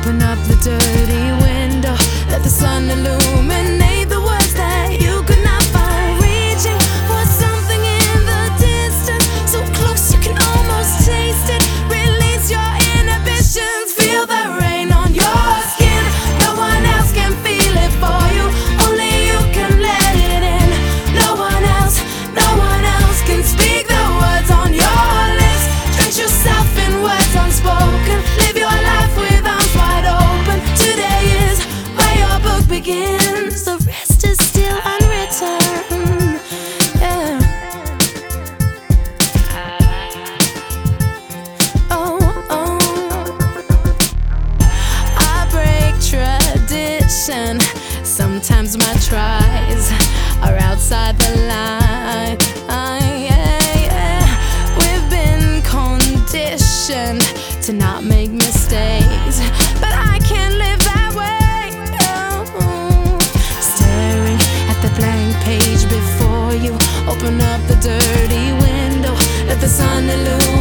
Open up the dirty window, let the sun illuminate the words that you could not find. Reaching for something in the distance, so close you can almost taste it. Release your inhibitions, feel the rain on your skin. No one else can feel it for you, only you can let it in. No one else can speak the words on your lips. Drench yourself in words unspoken, live your life with arms wide open. Today is where your book begins, the rest is still unwritten. Yeah. Oh, oh. I break tradition, sometimes my tries are outside the line. We've been conditioned to not make mistakes, but I can't live that way. Oh. Staring at the blank page before you, open up the dirty window, let the sun illuminate